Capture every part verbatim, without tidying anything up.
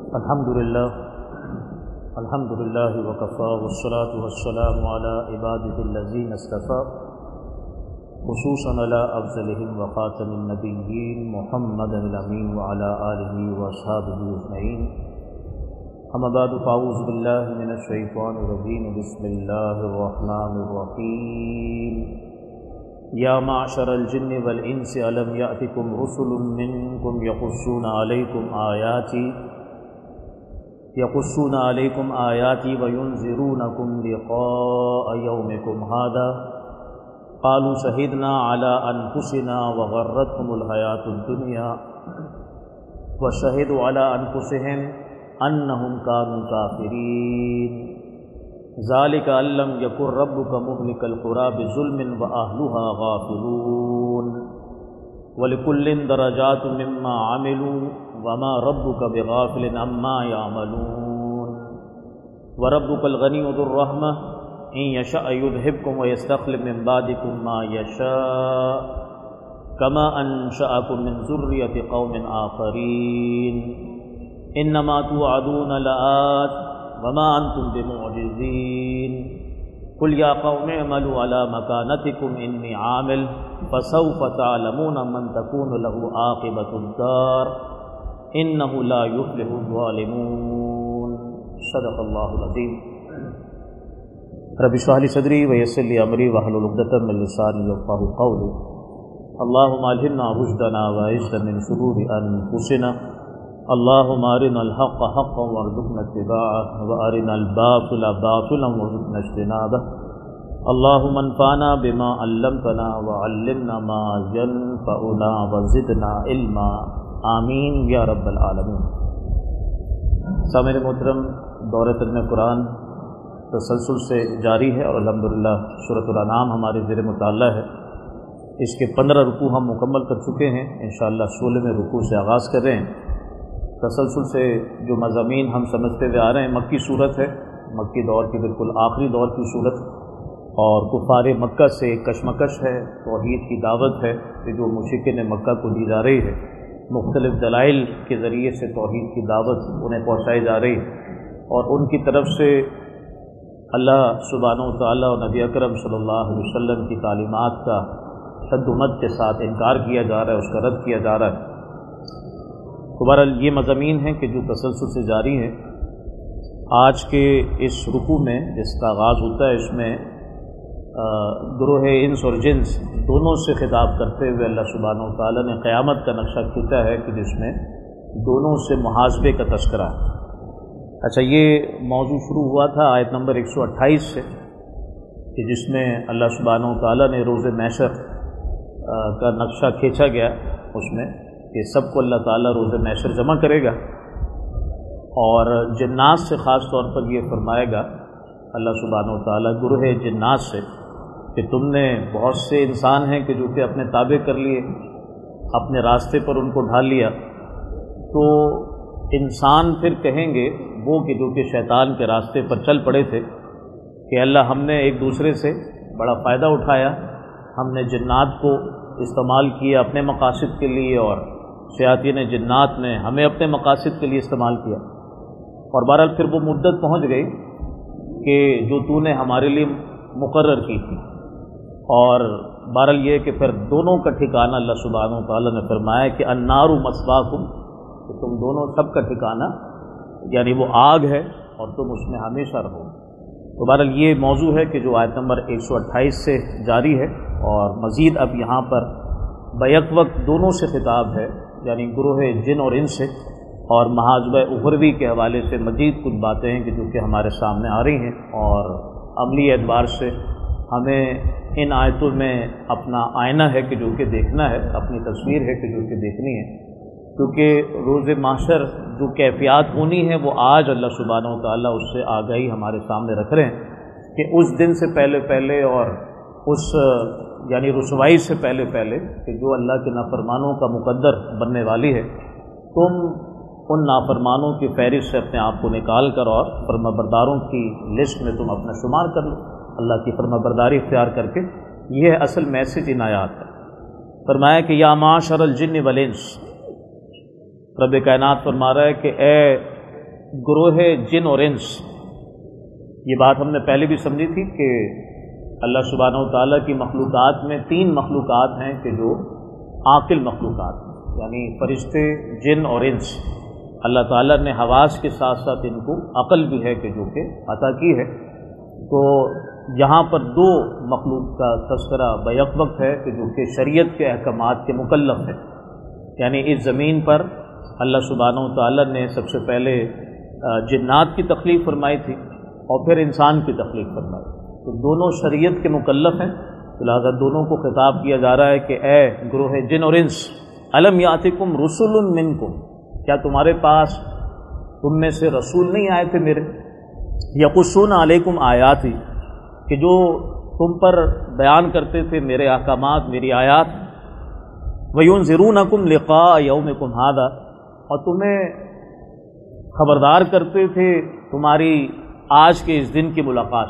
الحمد للہ الحمد للہ وکفی والصلاة والسلام علی عباده الذین اصطفی خصوصا علی افضلهم وخاتم النبیین محمد الامین وعلی آلہ واصحابہ اجمعین. اما بعد فاعوذ باللہ من الشیطان الرجیم. بسم اللہ الرحمن الرحیم. یا معشر الجن والانس الم یأتکم رسل منکم یقصون علیکم آیاتی یقصون علیکم آیاتی وینذرونکم لقاء یومکم ھذا قالوا شہدنا علی انفسنا وغرتهم الحیاۃ الدنیا وشہدوا علی انفسہم انہم کانوا کافرین. ذالک ان لم یکن ربک مہلک القری بظلم واہلها غافلون ولکل درجات مما عملوا وما ربک بغافل عما یعملون. وربک الغنی ذو الرحمہ ان یشاء یذہبکم ویستخلف من بعدکم ما یشاء کما انشأکم من ذریۃ قوم آخرین. انما توعدون لآت وما انتم بمعجزین. قل یا قوم اعملوا علی مکانتکم انی عامل فسوف تعلمون من تکون له عاقبۃ الدار انہ لا یفلح الظالمون. صدق اللہ العظیم. رب اشرح لی صدری ویسر لی امری واحلل عقدۃ من لسانی یفقہوا قولی. اللہم الہمنا رشدنا واعصمنا من شرور انفسنا. اللہم ارنا الحق حقا وارزقنا اتباعہ وارنا الباطل باطلا وارزقنا اجتنابہ. اللہم انفعنا بما علمتنا وعلمنا ما ينفعنا وزدنا علما. آمین یا رب العالمین. سامعین محترم، دورہ ترجمہ قرآن تسلسل سے جاری ہے اور الحمدللہ سورۃ الانعام ہمارے زیر مطالعہ ہے. اس کے پندرہ رکوع ہم مکمل کر چکے ہیں. انشاءاللہ سولہویں رکوع سے آغاز کر رہے ہیں. تسلسل سے جو مضامین ہم سمجھتے ہوئے آ رہے ہیں، مکی صورت ہے، مکی دور کی بالکل آخری دور کی صورت، اور کفار مکہ سے کشمکش ہے، توحید کی دعوت ہے کہ جو مشرکین مکہ کو دی جا رہی ہے. مختلف دلائل کے ذریعے سے توحید کی دعوت انہیں پہنچائی جا رہی ہے، اور ان کی طرف سے اللہ سبحانہ و تعالیٰ اور نبی اکرم صلی اللہ علیہ وسلم کی تعلیمات کا شد و مد کے ساتھ انکار کیا جا رہا ہے، اس کا رد کیا جا رہا ہے. تو بہرحال یہ مضامین ہیں کہ جو تسلسل سے جاری ہیں. آج کے اس رکوع میں جس کا آغاز ہوتا ہے، اس میں گروہ انس اور جنس دونوں سے خطاب کرتے ہوئے اللہ سبحانہ و تعالیٰ نے قیامت کا نقشہ کھینچا ہے کہ جس میں دونوں سے محاسبے کا تذکرہ ہے. اچھا، یہ موضوع شروع ہوا تھا آیت نمبر ایک سو اٹھائیس سے کہ جس میں اللہ سبحانہ و تعالیٰ نے روز محشر کا نقشہ کھینچا گیا. اس میں کہ سب کو اللہ تعالیٰ روز محشر جمع کرے گا، اور جنات سے خاص طور پر یہ فرمائے گا اللہ سبحانہ و تعالیٰ گروہ جنات سے کہ تم نے بہت سے انسان ہیں کہ جو کہ اپنے تابع کر لیے، اپنے راستے پر ان کو ڈھال لیا. تو انسان پھر کہیں گے وہ کہ جو کہ شیطان کے راستے پر چل پڑے تھے کہ اللہ ہم نے ایک دوسرے سے بڑا فائدہ اٹھایا، ہم نے جنات کو استعمال کیا اپنے مقاصد کے لیے، اور شیاطین جنات نے ہمیں اپنے مقاصد کے لیے استعمال کیا. اور بہرحال پھر وہ مدت پہنچ گئی کہ جو تو نے ہمارے لیے مقرر کی تھی. اور بہرحال یہ کہ پھر دونوں کا ٹھکانہ اللہ سبحانہ و تعالیٰ نے فرمایا کہ النار مثواکم، کہ تم دونوں سب کا ٹھکانہ یعنی وہ آگ ہے اور تم اس میں ہمیشہ رہو. تو بہرحال یہ موضوع ہے کہ جو آیت نمبر ایک سو اٹھائیس سے جاری ہے، اور مزید اب یہاں پر بیک وقت دونوں سے خطاب ہے، یعنی گروہ جن اور انس سے، اور محاسبہ اخروی کے حوالے سے مزید کچھ باتیں ہیں کہ جو کہ ہمارے سامنے آ رہی ہیں. اور عملی اعتبار سے ہمیں ان آیتوں میں اپنا آئینہ ہے کہ جو کہ دیکھنا ہے، اپنی تصویر ہے کہ جو کہ دیکھنی ہے، کیونکہ روز محشر جو کیفیات ہونی ہے وہ آج اللہ سبحانہ و تعالیٰ اس سے آگاہی ہمارے سامنے رکھ رہے ہیں کہ اس دن سے پہلے پہلے اور اس یعنی رسوائی سے پہلے پہلے کہ جو اللہ کے نافرمانوں کا مقدر بننے والی ہے، تم ان نافرمانوں کی فہرست سے اپنے آپ کو نکال کر اور فرما برداروں کی لسٹ میں تم اپنا شمار کر لو، اللہ کی فرما برداری اختیار کر کے. یہ اصل میسج ان آیات ہے. فرمایا کہ یا معاشر الجن والانس، رب کائنات فرما رہا ہے کہ اے گروہ جن اور انس، یہ بات ہم نے پہلے بھی سمجھی تھی کہ اللہ سبحانہ و تعالیٰ کی مخلوقات میں تین مخلوقات ہیں کہ جو عاقل مخلوقات ہیں، یعنی فرشتے، جن اور انس۔ اللہ تعالیٰ نے حواس کے ساتھ ساتھ ان کو عقل بھی ہے کہ جو کہ عطا کی ہے۔ تو یہاں پر دو مخلوق کا تذکرہ بیک وقت ہے کہ جو کہ شریعت کے احکامات کے مکلف ہے، یعنی اس زمین پر اللہ سبحانہ و تعالیٰ نے سب سے پہلے جنات کی تخلیق فرمائی تھی اور پھر انسان کی تخلیق فرمائی، تو دونوں شریعت کے مکلف ہیں، لہذا دونوں کو خطاب کیا جا رہا ہے کہ اے گروہ جن اور انس، الم یاتکم رسل منکم، کیا تمہارے پاس تم میں سے رسول نہیں آئے تھے میرے، یقصون علیکم آیاتی، کہ جو تم پر بیان کرتے تھے میرے احکامات، میری آیات، وَيُنذِرُونَكُمْ لِقَاءَ يَوْمِكُمْ هَذَا، اور تمہیں خبردار کرتے تھے تمہاری آج کے اس دن کی ملاقات،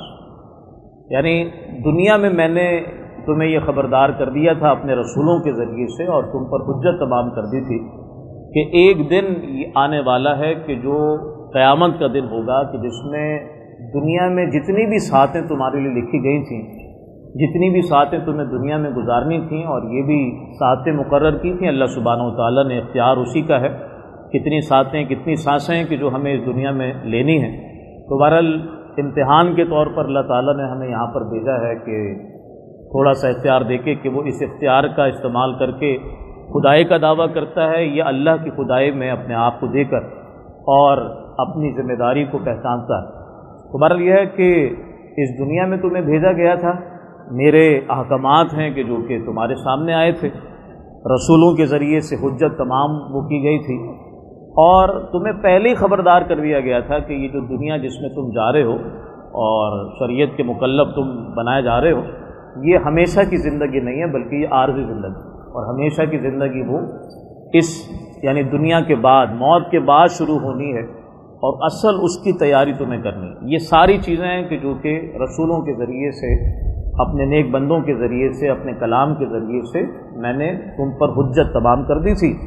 یعنی دنیا میں میں نے تمہیں یہ خبردار کر دیا تھا اپنے رسولوں کے ذریعے سے اور تم پر حجت تمام کر دی تھی کہ ایک دن یہ آنے والا ہے کہ جو قیامت کا دن ہوگا، کہ جس میں دنیا میں جتنی بھی ساعتیں تمہارے لیے لکھی گئی تھیں، جتنی بھی ساعتیں تمہیں دنیا میں گزارنی تھیں، اور یہ بھی ساعتیں مقرر کی تھیں اللہ سبحانہ و تعالیٰ نے، اختیار اسی کا ہے کتنی ساعتیں، کتنی سانسیں کہ جو ہمیں اس دنیا میں لینی ہیں۔ تو بہرحال امتحان کے طور پر اللہ تعالیٰ نے ہمیں یہاں پر بھیجا ہے کہ تھوڑا سا اختیار دے کے کہ وہ اس اختیار کا استعمال کر کے خدائی کا دعویٰ کرتا ہے یا اللہ کی خدائی میں اپنے آپ کو دے کر اور اپنی ذمہ داری کو پہچانتا ہے۔ تو بہرحال یہ ہے کہ اس دنیا میں تمہیں بھیجا گیا تھا، میرے احکامات ہیں کہ جو کہ تمہارے سامنے آئے تھے، رسولوں کے ذریعے سے حجت تمام وہ کی گئی تھی، اور تمہیں پہلے ہی خبردار کر دیا گیا تھا کہ یہ جو دنیا جس میں تم جا رہے ہو اور شریعت کے مکلف تم بنائے جا رہے ہو، یہ ہمیشہ کی زندگی نہیں ہے بلکہ یہ عارضی زندگی، اور ہمیشہ کی زندگی وہ اس یعنی دنیا کے بعد، موت کے بعد شروع ہونی ہے، اور اصل اس کی تیاری تمہیں کرنی ہے۔ یہ ساری چیزیں ہیں کہ جو کہ رسولوں کے ذریعے سے، اپنے نیک بندوں کے ذریعے سے، اپنے کلام کے ذریعے سے میں نے تم پر حجت تمام کر دی تھی۔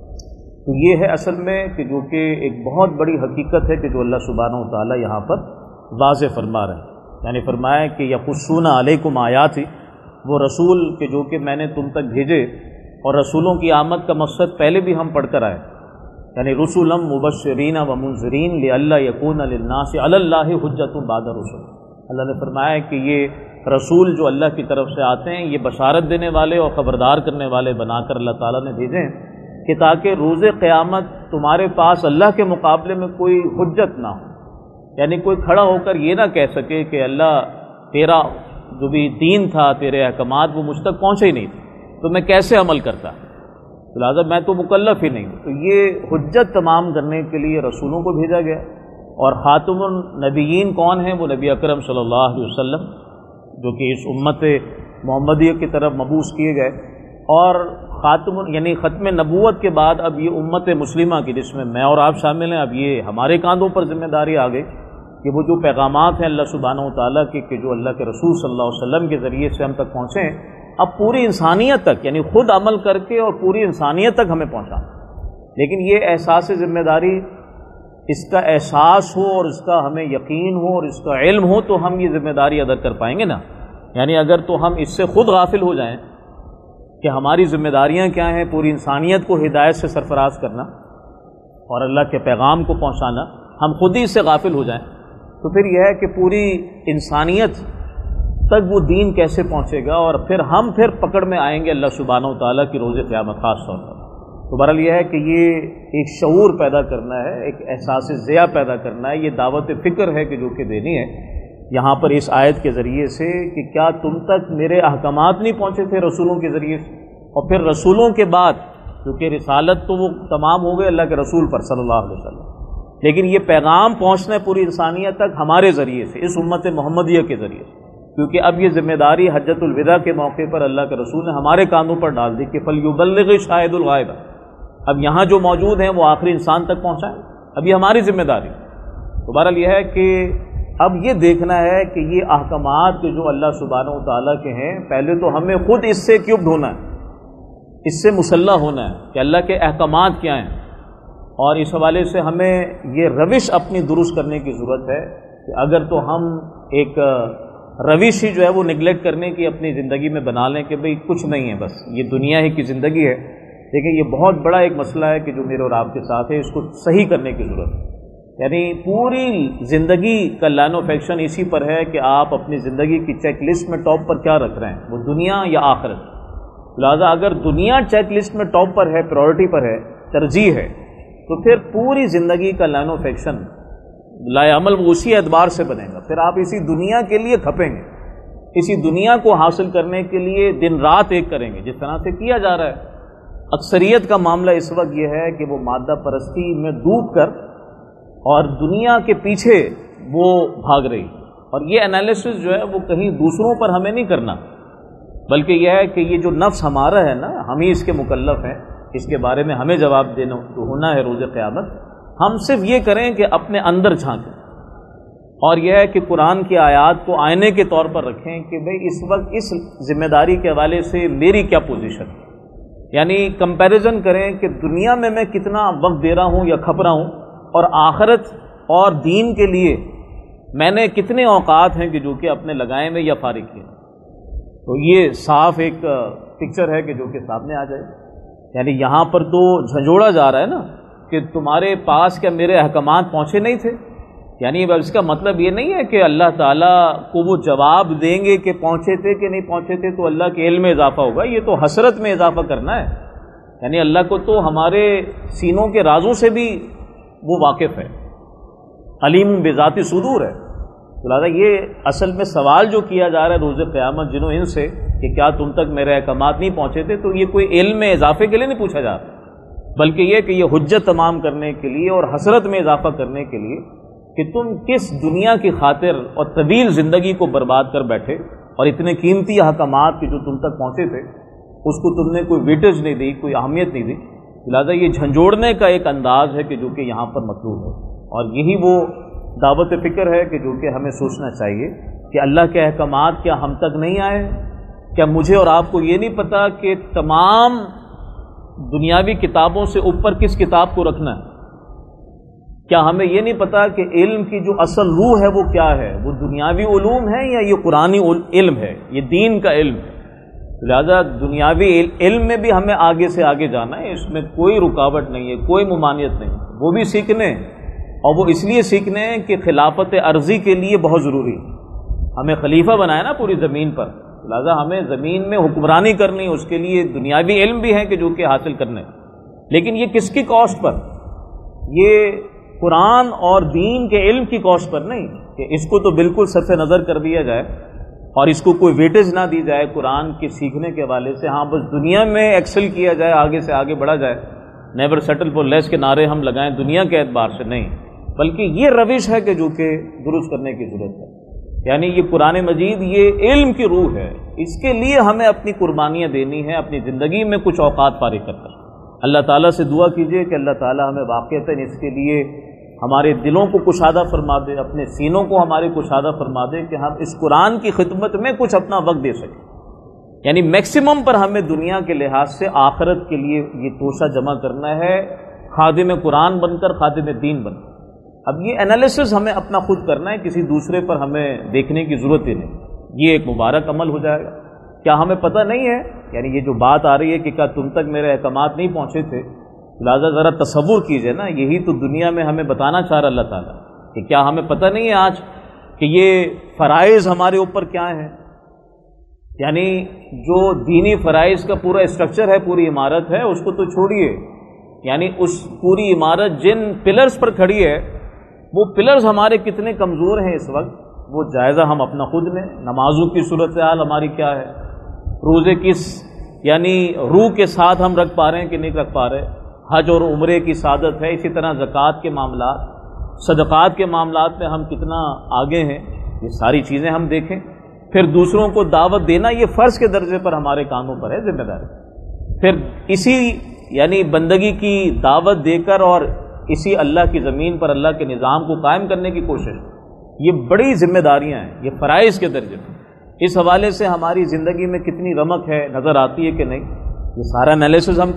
تو یہ ہے اصل میں کہ جو کہ ایک بہت بڑی حقیقت ہے کہ جو اللہ سبحانہ و تعالیٰ یہاں پر واضح فرما رہے ہیں، یعنی فرمایا کہ یقصون علیکم آیاتی، وہ رسول کہ جو کہ میں نے تم تک بھیجے، اور رسولوں کی آمد کا مقصد پہلے بھی ہم پڑھ کر آئے، یعنی رسولا مبشرین و منذرین لئلا یکون للناس علی اللہ حجۃ بعد الرسل۔ اللہ نے فرمایا کہ یہ رسول جو اللہ کی طرف سے آتے ہیں یہ بشارت دینے والے اور خبردار کرنے والے بنا کر اللہ تعالیٰ نے بھیجے ہیں کہ تاکہ روز قیامت تمہارے پاس اللہ کے مقابلے میں کوئی حجت نہ ہو، یعنی کوئی کھڑا ہو کر یہ نہ کہہ سکے کہ اللہ تیرا جو بھی دین تھا، تیرے احکامات وہ مجھ تک پہنچے ہی نہیں تھے تو میں کیسے عمل کرتا، لہٰذا میں تو مکلف ہی نہیں ہوں۔ تو یہ حجت تمام کرنے کے لیے رسولوں کو بھیجا گیا، اور خاتم النبیین کون ہیں؟ وہ نبی اکرم صلی اللہ علیہ وسلم جو کہ اس امت محمدیہ کی طرف مبعوث کیے گئے، اور خاتم یعنی ختم نبوت کے بعد اب یہ امت مسلمہ کی جس میں میں اور آپ شامل ہیں، اب یہ ہمارے کاندھوں پر ذمہ داری آ گئی کہ وہ جو پیغامات ہیں اللہ سبحانہ و تعالیٰ کے کہ جو اللہ کے رسول صلی اللہ علیہ وسلم کے ذریعے سے ہم تک پہنچے ہیں، اب پوری انسانیت تک، یعنی خود عمل کر کے اور پوری انسانیت تک ہمیں پہنچا۔ لیکن یہ احساس ذمہ داری، اس کا احساس ہو اور اس کا ہمیں یقین ہو اور اس کا علم ہو تو ہم یہ ذمہ داری ادا کر پائیں گے نا، یعنی اگر تو ہم اس سے خود غافل ہو جائیں کہ ہماری ذمہ داریاں کیا ہیں، پوری انسانیت کو ہدایت سے سرفراز کرنا اور اللہ کے پیغام کو پہنچانا، ہم خود ہی اس سے غافل ہو جائیں تو پھر یہ ہے کہ پوری انسانیت تک وہ دین کیسے پہنچے گا، اور پھر ہم پھر پکڑ میں آئیں گے اللہ سبحانہ و تعالیٰ کی روز قیامت خاص طور پر۔ تو بہرحال یہ ہے کہ یہ ایک شعور پیدا کرنا ہے، ایک احساس ضیاء پیدا کرنا ہے، یہ دعوت فکر ہے کہ جو کہ دینی ہے یہاں پر اس آیت کے ذریعے سے کہ کیا تم تک میرے احکامات نہیں پہنچے تھے رسولوں کے ذریعے سے، اور پھر رسولوں کے بعد کیونکہ رسالت تو وہ تمام ہو گئے اللہ کے رسول پر صلی اللہ علیہ وسلم، لیکن یہ پیغام پہنچنا ہے پوری انسانیت تک ہمارے ذریعے سے، اس امت محمدیہ کے ذریعے سے، کیونکہ اب یہ ذمہ داری حجۃ الوداع کے موقع پر اللہ کے رسول نے ہمارے کاندھوں پر ڈال دی کہ فلیبلغ شاہد الغائب، اب یہاں جو موجود ہیں وہ آخری انسان تک پہنچائیں، اب یہ ہماری ذمہ داری۔ تو بہرحال یہ ہے کہ اب یہ دیکھنا ہے کہ یہ احکامات کے جو اللہ سبحانہ و تعالیٰ کے ہیں، پہلے تو ہمیں خود اس سے ایکوپڈ ہونا ہے، اس سے مسلح ہونا ہے کہ اللہ کے احکامات کیا ہیں، اور اس حوالے سے ہمیں یہ روش اپنی درست کرنے کی ضرورت ہے کہ اگر تو ہم ایک روش ہی جو ہے وہ نگلیکٹ کرنے کی اپنی زندگی میں بنا لیں کہ بھئی کچھ نہیں ہے، بس یہ دنیا ہی کی زندگی ہے، لیکن یہ بہت بڑا ایک مسئلہ ہے کہ جو میرے اور آپ کے ساتھ ہے، اس کو صحیح کرنے کی ضرورت ہے۔ یعنی پوری زندگی کا لائن آف ایکشن اسی پر ہے کہ آپ اپنی زندگی کی چیک لسٹ میں ٹاپ پر کیا رکھ رہے ہیں، وہ دنیا یا آخرت۔ لہٰذا اگر دنیا چیک لسٹ میں ٹاپ پر ہے، پرائورٹی پر ہے، ترجیح ہے، تو پھر پوری زندگی کا لائن آف ایکشن لائے عمل وہ اسی اعتبار سے بنے گا۔ پھر آپ اسی دنیا کے لیے کھپیں گے، اسی دنیا کو حاصل کرنے کے لیے دن رات ایک کریں گے، جس طرح سے کیا جا رہا ہے۔ اکثریت کا معاملہ اس وقت یہ ہے کہ وہ مادہ پرستی میں ڈوب کر اور دنیا کے پیچھے وہ بھاگ رہی، اور یہ انالیسس جو ہے وہ کہیں دوسروں پر ہمیں نہیں کرنا، بلکہ یہ ہے کہ یہ جو نفس ہمارا ہے نا، ہم ہی اس کے مکلف ہیں، اس کے بارے میں ہمیں جواب دینا ہونا ہے روز قیامت۔ ہم صرف یہ کریں کہ اپنے اندر جھانکیں، اور یہ ہے کہ قرآن کی آیات کو آئینے کے طور پر رکھیں کہ بھئی اس وقت اس ذمہ داری کے حوالے سے میری کیا پوزیشن ہے، یعنی کمپیریزن کریں کہ دنیا میں میں کتنا وقت دے رہا ہوں یا کھپ رہا ہوں، اور آخرت اور دین کے لیے میں نے کتنے اوقات ہیں کہ جو کہ اپنے لگائے میں یا فارغ کیے۔ تو یہ صاف ایک پکچر ہے کہ جو کہ سامنے آ جائے۔ یعنی یہاں پر تو جھنجھوڑا جا رہا ہے نا کہ تمہارے پاس کیا میرے احکامات پہنچے نہیں تھے، یعنی اس کا مطلب یہ نہیں ہے کہ اللہ تعالیٰ کو وہ جواب دیں گے کہ پہنچے تھے کہ نہیں پہنچے تھے تو اللہ کے علم میں اضافہ ہوگا، یہ تو حسرت میں اضافہ کرنا ہے۔ یعنی اللہ کو تو ہمارے سینوں کے رازوں سے بھی وہ واقف ہے، علیم بذات صدور ہے۔ لہٰذا یہ اصل میں سوال جو کیا جا رہا ہے روز قیامت جنوں ان سے کہ کیا تم تک میرے احکامات نہیں پہنچے تھے، تو یہ کوئی علم میں اضافے کے لیے نہیں پوچھا جا رہا، بلکہ یہ کہ یہ حجت تمام کرنے کے لیے اور حسرت میں اضافہ کرنے کے لیے کہ تم کس دنیا کی خاطر اور طویل زندگی کو برباد کر بیٹھے، اور اتنے قیمتی احکامات کے جو تم تک پہنچے تھے اس کو تم نے کوئی ویٹیج نہیں دی، کوئی اہمیت نہیں دی۔ لہٰذا یہ جھنجھوڑنے کا ایک انداز ہے کہ جو کہ یہاں پر مطلوب ہے، اور یہی وہ دعوت فکر ہے کہ جو کہ ہمیں سوچنا چاہیے کہ اللہ کے احکامات کیا ہم تک نہیں آئے؟ کیا مجھے اور آپ کو یہ نہیں پتا کہ تمام دنیاوی کتابوں سے اوپر کس کتاب کو رکھنا ہے؟ کیا ہمیں یہ نہیں پتا کہ علم کی جو اصل روح ہے وہ کیا ہے؟ وہ دنیاوی علوم ہے یا یہ قرآنی علم ہے، یہ دین کا علم ہے؟ لہذا دنیاوی علم میں بھی ہمیں آگے سے آگے جانا ہے، اس میں کوئی رکاوٹ نہیں ہے، کوئی ممانعت نہیں، وہ بھی سیکھنے ہیں، اور وہ اس لیے سیکھنے ہیں کہ خلافت عرضی کے لیے بہت ضروری ہے۔ ہمیں خلیفہ بنایا نا پوری زمین پر، لہذا ہمیں زمین میں حکمرانی کرنی، اس کے لیے دنیاوی علم بھی ہے کہ جو کہ حاصل کرنے، لیکن یہ کس کی کاسٹ پر؟ یہ قرآن اور دین کے علم کی کاسٹ پر نہیں کہ اس کو تو بالکل صرف نظر کر دیا جائے اور اس کو کوئی ویٹیج نہ دی جائے قرآن کے سیکھنے کے حوالے سے، ہاں بس دنیا میں ایکسل کیا جائے، آگے سے آگے بڑھا جائے، نیور سیٹل فور لیس کے نعرے ہم لگائیں دنیا کے اعتبار سے، نہیں، بلکہ یہ روش ہے کہ جو کہ درست کرنے کی ضرورت ہے۔ یعنی یہ قرآن مجید یہ علم کی روح ہے، اس کے لیے ہمیں اپنی قربانیاں دینی ہیں، اپنی زندگی میں کچھ اوقات فارغ کر کر۔ اللہ تعالیٰ سے دعا کیجیے کہ اللہ تعالیٰ ہمیں واقعتاً اس کے لیے ہمارے دلوں کو کشادہ فرما دے، اپنے سینوں کو ہمارے کشادہ فرما دے کہ ہم اس قرآن کی خدمت میں کچھ اپنا وقت دے سکیں۔ یعنی میکسیمم پر ہمیں دنیا کے لحاظ سے آخرت کے لیے یہ توشہ جمع کرنا ہے، خادم قرآن بن کر، خادم دین بن کر۔ اب یہ انالیسس ہمیں اپنا خود کرنا ہے، کسی دوسرے پر ہمیں دیکھنے کی ضرورت ہی نہیں۔ یہ ایک مبارک عمل ہو جائے گا۔ کیا ہمیں پتہ نہیں ہے؟ یعنی یہ جو بات آ رہی ہے کہ کیا تم تک میرے احکامات نہیں پہنچے تھے، لہٰذا ذرا تصور کیجئے نا، یہی تو دنیا میں ہمیں بتانا چاہ رہا اللہ تعالیٰ کہ کیا ہمیں پتہ نہیں ہے آج کہ یہ فرائض ہمارے اوپر کیا ہیں؟ یعنی جو دینی فرائض کا پورا اسٹرکچر ہے، پوری عمارت ہے، اس کو تو چھوڑیے، یعنی اس پوری عمارت جن پلرز پر کھڑی ہے وہ پلرز ہمارے کتنے کمزور ہیں اس وقت، وہ جائزہ ہم اپنا خود لیں۔ نمازوں کی صورتحال ہماری کیا ہے، روزے کس یعنی روح کے ساتھ ہم رکھ پا رہے ہیں کہ نہیں رکھ پا رہے، حج اور عمرے کی سعادت ہے، اسی طرح زکوٰۃ کے معاملات، صدقات کے معاملات میں ہم کتنا آگے ہیں، یہ ساری چیزیں ہم دیکھیں۔ پھر دوسروں کو دعوت دینا یہ فرض کے درجے پر ہمارے کانوں پر ہے ذمہ داری۔ پھر اسی یعنی بندگی کی دعوت دے کر اور اسی اللہ کی زمین پر اللہ کے نظام کو قائم کرنے کی کوشش، یہ بڑی ذمہ داریاں ہیں، یہ فرائض کے درجے پر۔ اس حوالے سے ہماری زندگی میں کتنی رمق ہے، نظر آتی ہے کہ نہیں، یہ سارا انالیسس ہم کریں۔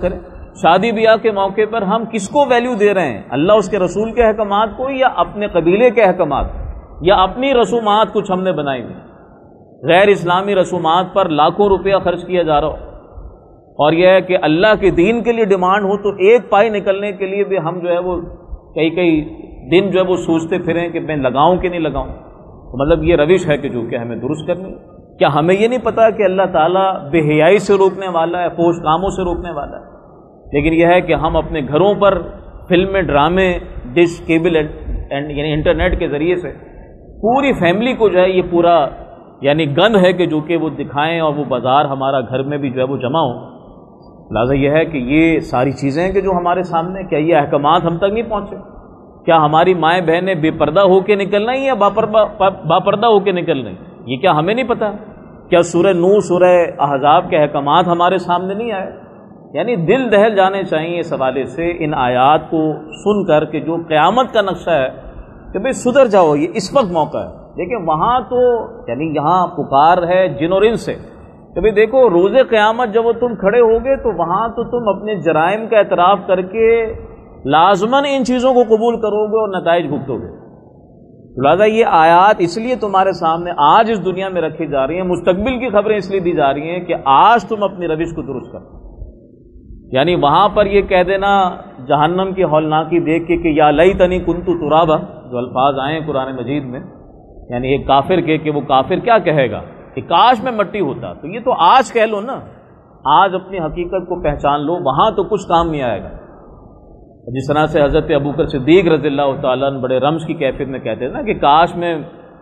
شادی بیاہ کے موقع پر ہم کس کو ویلیو دے رہے ہیں؟ اللہ اس کے رسول کے احکامات کو، یا اپنے قبیلے کے احکامات، یا اپنی رسومات کچھ ہم نے بنائی ہوئی؟ غیر اسلامی رسومات پر لاکھوں روپیہ خرچ کیا جا رہا ہو، اور یہ ہے کہ اللہ کے دین کے لیے ڈیمانڈ ہو تو ایک پائی نکلنے کے لیے بھی ہم جو ہے وہ کئی کئی دن جو ہے وہ سوچتے پھریں کہ میں لگاؤں کہ نہیں لگاؤں۔ تو مطلب یہ روش ہے کہ جو کہ ہمیں درست کرنی۔ کیا ہمیں یہ نہیں پتا کہ اللہ تعالیٰ بے حیائی سے روکنے والا ہے، فحش کاموں سے روکنے والا ہے؟ لیکن یہ ہے کہ ہم اپنے گھروں پر فلمیں، ڈرامے، ڈش، کیبل اینڈ یعنی انٹرنیٹ کے ذریعے سے پوری فیملی کو جو ہے یہ پورا یعنی گند ہے کہ جو کہ وہ دکھائیں، اور وہ بازار ہمارا گھر میں بھی جو ہے وہ جمع ہو۔ لہٰذا یہ ہے کہ یہ ساری چیزیں کہ جو ہمارے سامنے، کیا یہ احکامات ہم تک نہیں پہنچے؟ کیا ہماری مائیں بہنیں بے پردہ ہو کے نکلنا ہی یا با پردہ ہو کے نکلنا ہی؟ یہ کیا ہمیں نہیں پتا؟ کیا سورہ نور، سورہ احزاب کے احکامات ہمارے سامنے نہیں آئے؟ یعنی دل دہل جانے چاہیے اس حوالے سے ان آیات کو سن کر کہ جو قیامت کا نقشہ ہے کہ بھئی سدھر جاؤ، یہ اس وقت موقع ہے۔ لیکن وہاں تو یعنی یہاں پکار ہے جن اور انس سے کہ بھئی دیکھو روز قیامت جب وہ تم کھڑے ہوگے تو وہاں تو تم اپنے جرائم کا اعتراف کر کے لازماً ان چیزوں کو قبول کرو گے اور نتائج بھگتو گے۔ لہٰذا یہ آیات اس لیے تمہارے سامنے آج اس دنیا میں رکھی جا رہی ہیں، مستقبل کی خبریں اس لیے دی جا رہی ہیں کہ آج تم اپنی روش کو درست کرو۔ یعنی وہاں پر یہ کہہ دینا جہنم کی ہولناکی دیکھ کے کہ یا لیتنی کنت ترابا، جو الفاظ آئے ہیں قرآن مجید میں، یعنی ایک کافر کے کہ وہ کافر کیا کہے گا کہ کاش میں مٹی ہوتا، تو یہ تو آج کہہ لو نا، آج اپنی حقیقت کو پہچان لو، وہاں تو کچھ کام نہیں آئے گا۔ جس طرح سے حضرت ابوبکر صدیق رضی اللہ تعالیٰ عنہ بڑے رمز کی کیفیت میں کہتے ہیں نا کہ کاش میں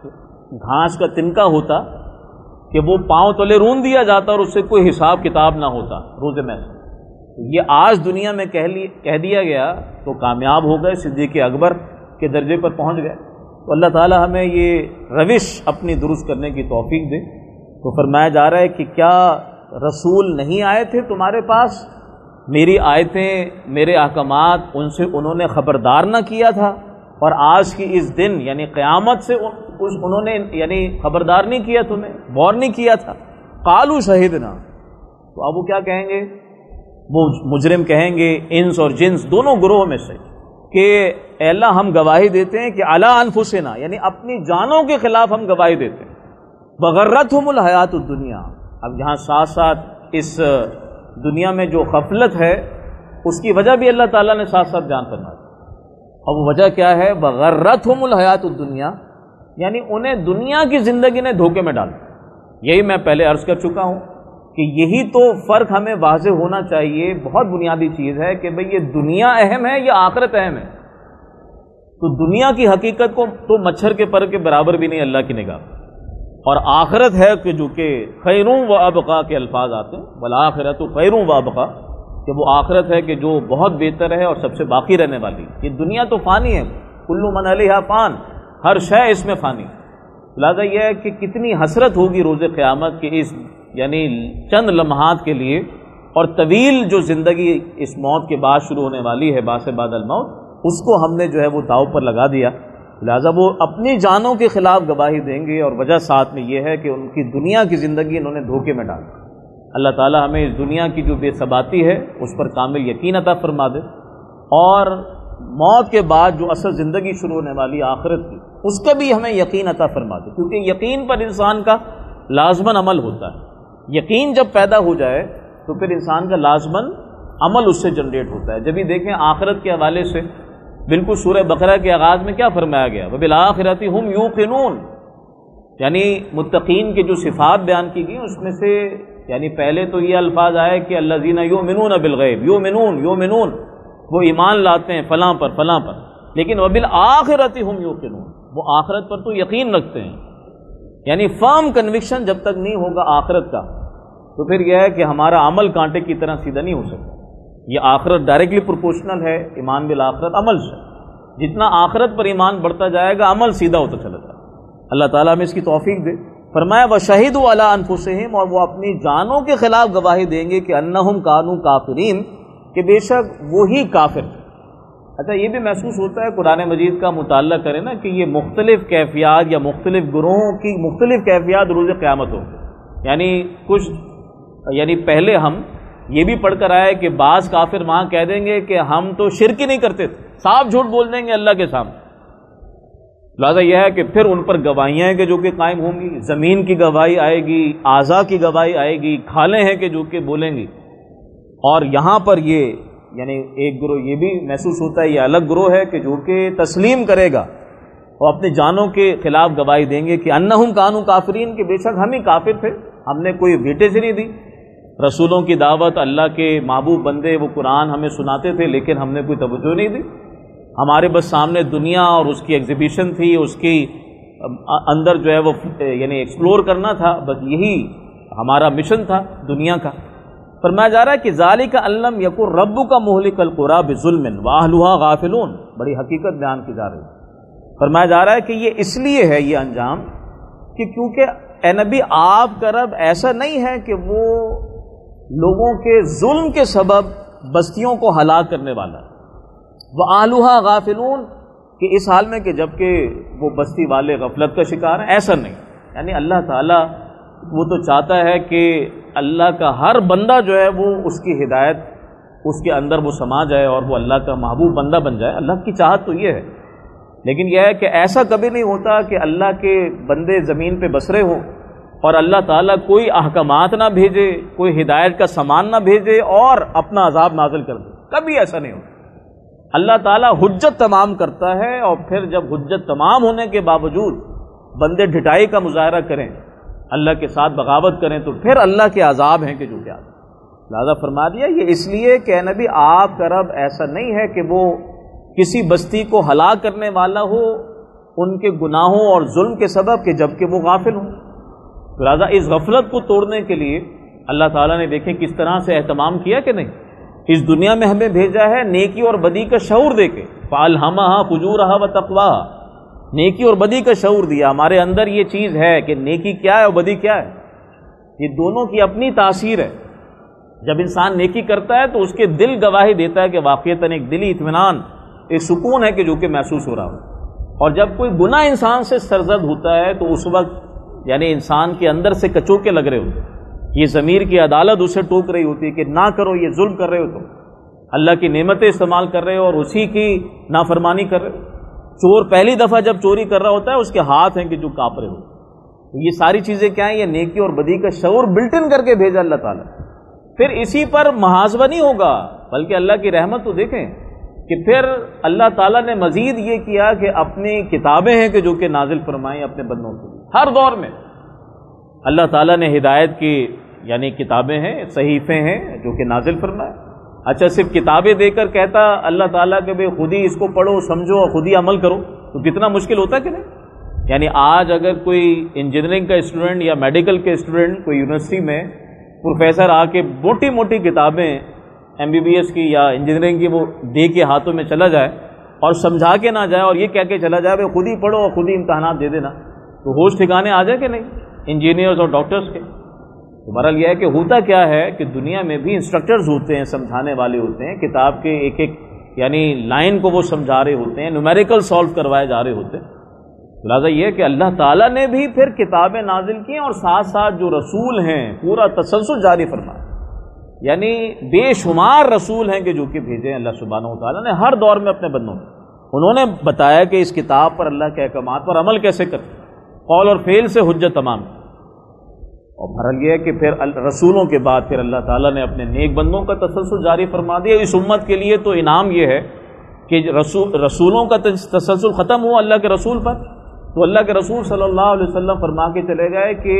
گھاس کا تنکا ہوتا کہ وہ پاؤں تلے رون دیا جاتا اور اس سے کوئی حساب کتاب نہ ہوتا روز محشر۔ یہ آج دنیا میں کہہ لی کہہ دیا گیا تو کامیاب ہو گئے، صدیق اکبر کے درجے پر پہنچ گئے۔ تو اللہ تعالیٰ ہمیں یہ روش اپنی درست کرنے کی توفیق دے۔ تو فرمایا جا رہا ہے کہ کیا رسول نہیں آئے تھے تمہارے پاس؟ میری آیتیں، میرے احکامات، ان سے انہوں نے خبردار نہ کیا تھا، اور آج کی اس دن یعنی قیامت سے انہوں نے یعنی خبردار نہیں کیا، تمہیں غور نہیں کیا تھا۔ قالوا شہدنا، تو اب وہ کیا کہیں گے؟ وہ مجرم کہیں گے، انس اور جنس دونوں گروہ میں سے، کہ اے اللہ ہم گواہی دیتے ہیں کہ علی انفسنا، یعنی اپنی جانوں کے خلاف ہم گواہی دیتے ہیں۔ وغرتہم الحیات الدنیا، اب یہاں ساتھ ساتھ اس دنیا میں جو غفلت ہے اس کی وجہ بھی اللہ تعالیٰ نے ساتھ ساتھ بیان فرمائی۔ اور وہ وجہ کیا ہے؟ وغرتہم الحیات الدنیا، یعنی انہیں دنیا کی زندگی نے دھوکے میں ڈالا۔ یہی میں پہلے عرض کر چکا ہوں کہ یہی تو فرق ہمیں واضح ہونا چاہیے، بہت بنیادی چیز ہے کہ بھئی یہ دنیا اہم ہے یا آخرت اہم ہے؟ تو دنیا کی حقیقت کو تو مچھر کے پر کے برابر بھی نہیں اللہ کی نگاہ، اور آخرت ہے کہ جو کہ خیروں و ابقا کے الفاظ آتے ہیں، والآخرۃ خیروں و ابقا، کہ وہ آخرت ہے کہ جو بہت بہتر ہے اور سب سے باقی رہنے والی۔ یہ دنیا تو فانی ہے، کل من علیہا فان، ہر شے اس میں فانی۔ لہٰذا یہ ہے کہ کتنی حسرت ہوگی روز قیامت کے اس یعنی چند لمحات کے لیے، اور طویل جو زندگی اس موت کے بعد شروع ہونے والی ہے، بعث بعد الموت، اس کو ہم نے جو ہے وہ داؤ پر لگا دیا۔ لہٰذا وہ اپنی جانوں کے خلاف گواہی دیں گے، اور وجہ ساتھ میں یہ ہے کہ ان کی دنیا کی زندگی انہوں نے دھوکے میں ڈالا۔ اللہ تعالیٰ ہمیں اس دنیا کی جو بے ثباتی ہے اس پر کامل یقین عطا فرما دے، اور موت کے بعد جو اصل زندگی شروع ہونے والی آخرت کی، اس کا بھی ہمیں یقین عطا فرما دے، کیونکہ یقین پر انسان کا لازماً عمل ہوتا ہے۔ یقین جب پیدا ہو جائے تو پھر انسان کا لازماً عمل اس سے جنریٹ ہوتا ہے۔ جب بھی دیکھیں آخرت کے حوالے سے بالکل سورہ بقرہ کے آغاز میں کیا فرمایا گیا؟ وَبِالْآخِرَةِ هُمْ يُوقِنُونَ، یعنی متقین کی جو صفات بیان کی گئی اس میں سے یعنی پہلے تو یہ الفاظ آئے کہ الذین یؤمنون بالغیب، یؤمنون یؤمنون وہ ایمان لاتے ہیں فلاں پر فلاں پر، لیکن وَبِالْآخِرَةِ هُمْ يُوقِنُونَ، وہ آخرت پر تو یقین رکھتے ہیں۔ یعنی فرم کنوکشن جب تک نہیں ہوگا آخرت کا تو پھر یہ ہے کہ ہمارا عمل کانٹے کی طرح سیدھا نہیں ہو سکتا۔ یہ آخرت ڈائریکٹلی پروپورشنل ہے ایمان بالآخرت عمل سے، جتنا آخرت پر ایمان بڑھتا جائے گا عمل سیدھا ہوتا چلا جائے گا۔ اللہ تعالیٰ ہمیں اس کی توفیق دے۔ فرمایا وَشَهِدُوا عَلَىٰ أَنفُسِهِمْ، اور وہ اپنی جانوں کے خلاف گواہی دیں گے کہ أَنَّهُمْ كَانُوا كَافِرِينَ، کہ بے شک وہی کافر تھے۔ اچھا یہ بھی محسوس ہوتا ہے قرآن مجید کا مطالعہ کریں نا کہ یہ مختلف کیفیات یا مختلف گروہوں کی مختلف کیفیات روز قیامت ہوں، یعنی کچھ یعنی پہلے ہم یہ بھی پڑھ کر آئے کہ بعض کافر وہاں کہہ دیں گے کہ ہم تو شرک ہی نہیں کرتے تھے، صاف جھوٹ بول دیں گے اللہ کے سامنے۔ لہٰذا یہ ہے کہ پھر ان پر گواہیاں ہیں کہ جو کہ قائم ہوں گی، زمین کی گواہی آئے گی، اعضاء کی گواہی آئے گی، کھالیں ہیں کہ جو کہ بولیں گی۔ اور یہاں پر یہ یعنی ایک گروہ یہ بھی محسوس ہوتا ہے، یہ الگ گروہ ہے کہ جو کہ تسلیم کرے گا اور اپنی جانوں کے خلاف گواہی دیں گے کہ انہم کانوا کافرین، کہ بے شک ہم ہی کافر تھے، ہم نے کوئی ویٹے سے نہیں دی۔ رسولوں کی دعوت، اللہ کے محبوب بندے وہ قرآن ہمیں سناتے تھے لیکن ہم نے کوئی توجہ نہیں دی، ہمارے بس سامنے دنیا اور اس کی ایگزیبیشن تھی، اس کی اندر جو ہے وہ یعنی ایکسپلور کرنا تھا، بس یہی ہمارا مشن تھا دنیا کا۔ فرمایا جا رہا ہے کہ ذالک ان لم یکن ربک مہلک القری بظلم واہلھا غافلون، بڑی حقیقت بیان کی جا رہی ہے۔ فرمایا جا رہا ہے کہ یہ اس لیے ہے یہ انجام کہ کیونکہ اے نبی آپ کا رب ایسا نہیں ہے کہ وہ لوگوں کے ظلم کے سبب بستیوں کو ہلاک کرنے والا ہے، وَأَهْلُهَا غَافِلُونَ، کہ اس حال میں کہ جب کہ وہ بستی والے غفلت کا شکار ہیں، ایسا نہیں۔ یعنی اللہ تعالیٰ وہ تو چاہتا ہے کہ اللہ کا ہر بندہ جو ہے وہ اس کی ہدایت اس کے اندر وہ سما جائے اور وہ اللہ کا محبوب بندہ بن جائے، اللہ کی چاہت تو یہ ہے۔ لیکن یہ ہے کہ ایسا کبھی نہیں ہوتا کہ اللہ کے بندے زمین پہ بسرے ہوں اور اللہ تعالیٰ کوئی احکامات نہ بھیجے، کوئی ہدایت کا سامان نہ بھیجے اور اپنا عذاب نازل کر دے، کبھی ایسا نہیں ہوتا۔ اللہ تعالیٰ حجت تمام کرتا ہے اور پھر جب حجت تمام ہونے کے باوجود بندے ڈھٹائی کا مظاہرہ کریں، اللہ کے ساتھ بغاوت کریں، تو پھر اللہ کے عذاب ہیں کہ جو کیا۔ لہذا فرما دیا یہ اس لیے کہ اے نبی آپ کا رب ایسا نہیں ہے کہ وہ کسی بستی کو ہلاک کرنے والا ہو ان کے گناہوں اور ظلم کے سبب کہ جب کہ وہ غافل ہوں۔ لہذا اس غفلت کو توڑنے کے لیے اللہ تعالیٰ نے دیکھیں کس طرح سے اہتمام کیا کہ نہیں، اس دنیا میں ہمیں بھیجا ہے نیکی اور بدی کا شعور دے کے، فَأَلْهَمَهَا فُجُورَهَا وَتَقْوَاهَا، نیکی اور بدی کا شعور دیا، ہمارے اندر یہ چیز ہے کہ نیکی کیا ہے اور بدی کیا ہے، یہ دونوں کی اپنی تاثیر ہے۔ جب انسان نیکی کرتا ہے تو اس کے دل گواہی دیتا ہے کہ واقعتاً ایک دلی اطمینان، ایک سکون ہے کہ جو کہ محسوس ہو رہا ہو، اور جب کوئی گناہ انسان سے سرزد ہوتا ہے تو اس وقت یعنی انسان کے اندر سے کچوکے لگ رہے ہوتے ہیں، یہ ضمیر کی عدالت اسے ٹوک رہی ہوتی ہے کہ نہ کرو، یہ ظلم کر رہے ہو، تم اللہ کی نعمتیں استعمال کر رہے ہو اور اسی کی نافرمانی کر رہے ہو۔ چور پہلی دفعہ جب چوری کر رہا ہوتا ہے اس کے ہاتھ ہیں کہ جو کانپ رہے ہو۔ یہ ساری چیزیں کیا ہیں، یہ نیکی اور بدی کا شعور بلٹ ان کر کے بھیجا اللہ تعالیٰ۔ پھر اسی پر محاسبہ نہیں ہوگا بلکہ اللہ کی رحمت تو دیکھیں کہ پھر اللہ تعالیٰ نے مزید یہ کیا کہ اپنی کتابیں ہیں کہ جو کہ نازل فرمائیں اپنے بندوں کو ہر دور میں۔ اللہ تعالیٰ نے ہدایت کی یعنی کتابیں ہیں، صحیفے ہیں جو کہ نازل فرمائے۔ اچھا صرف کتابیں دے کر کہتا اللہ تعالیٰ کہ بھئی خود ہی اس کو پڑھو سمجھو اور خود ہی عمل کرو، تو کتنا مشکل ہوتا ہے کہ نہیں۔ یعنی آج اگر کوئی انجینئرنگ کا اسٹوڈنٹ یا میڈیکل کے اسٹوڈنٹ کوئی یونیورسٹی میں پروفیسر آ کے موٹی موٹی کتابیں ایم بی بی ایس کی یا انجینئرنگ کی وہ دے کے ہاتھوں میں چلا جائے اور سمجھا کے نہ جائے اور یہ کہہ کے چلا جائے بھئی خود ہی پڑھو اور خود ہی امتحانات دے دینا، تو ہوش ٹھکانے آ جائے کہ نہیں انجینئرز اور ڈاکٹرز کے۔ تو بہرحال یہ ہے کہ ہوتا کیا ہے کہ دنیا میں بھی انسٹرکٹرز ہوتے ہیں، سمجھانے والے ہوتے ہیں، کتاب کے ایک ایک یعنی لائن کو وہ سمجھا رہے ہوتے ہیں، نیومیریکل سالو کروائے جا رہے ہوتے ہیں۔ لہٰذا یہ ہے کہ اللہ تعالیٰ نے بھی پھر کتابیں نازل کی اور ساتھ ساتھ جو رسول ہیں پورا تسلسل جاری فرمایا، یعنی بے شمار رسول ہیں کہ جو کہ بھیجے اللہ سبحانہ و تعالیٰ نے ہر دور میں اپنے بندوں میں۔ انہوں نے بتایا کہ اس کتاب پر اللہ کے احکامات پر عمل کیسے کرتے، قول اور فعل سے حجت تمام۔ اور بہرحال یہ ہے کہ پھر رسولوں کے بعد پھر اللہ تعالیٰ نے اپنے نیک بندوں کا تسلسل جاری فرما دیا۔ اس امت کے لیے تو انعام یہ ہے کہ رسول رسولوں کا تسلسل ختم ہوا اللہ کے رسول پر، تو اللہ کے رسول صلی اللہ علیہ وسلم فرما کے چلے گئے کہ